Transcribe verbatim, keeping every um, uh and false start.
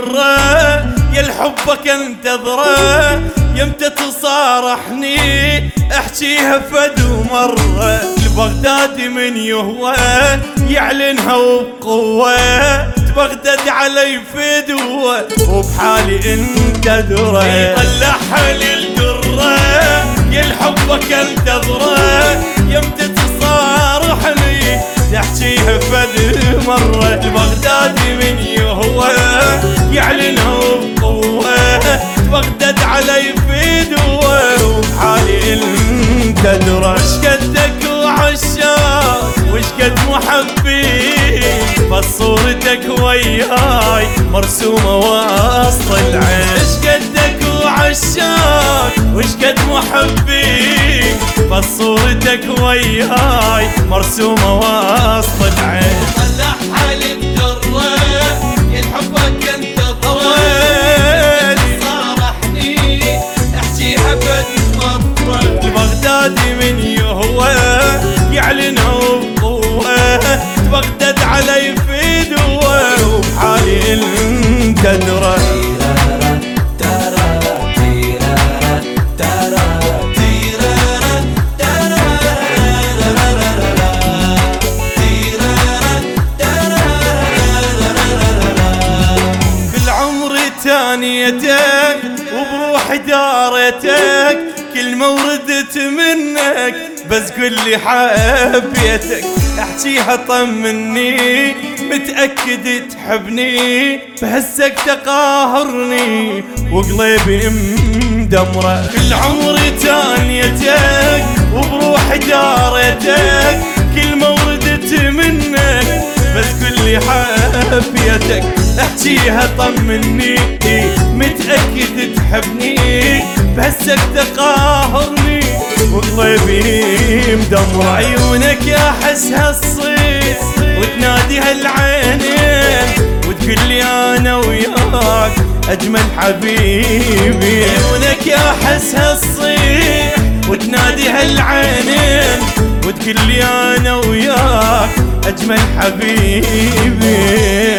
الدره يا الحبك انتظره يمتى تصارحني احكيها فد مرة. البغدادي من يهوى يعلنها وبقوة تبغدد علي فدوة وبحالي انتظره يطلعها للدرة يا الحبك انتظره يمتى تصارحني تحكيها فد مرة. البغدادي من يهوى يعلنها وبقوة تبغدد علي فدوة وبحالي انتظره. اشقدك وعشاق وشقد محبين بس صورتك وياي مرسومة وسط العين. اشقدك وعشاق وشقد محبين بس صورتك وياي مرسومة وسط العين. طلعها للدرة يا حبك انتظره صارحني احكيها فد مرة. البغدادي من يهوى يعلنها وبقوة تبغدد علي فدوة وبحالي انتظره. بالعمر تانيتك وبروح دارتك كل ما وردت منك بس قل لي حبيتك احكيها طمني متأكد تحبني بهسك تقاهرني وقلبي مدمره. كل عمري تانيتك وبروح دارتك كل ما وردت منك بس قل لي حبيتك احكيها طمني متأكد تحبني بهسك تقاهرني وقلبي مدمر. عيونك يا حسها الصيف وتنادي هالعينين وتقول لي انا وياك اجمل حبيبي. عيونك يا حسها الصيف وتنادي هالعينين وتقول لي انا وياك اجمل حبيبي.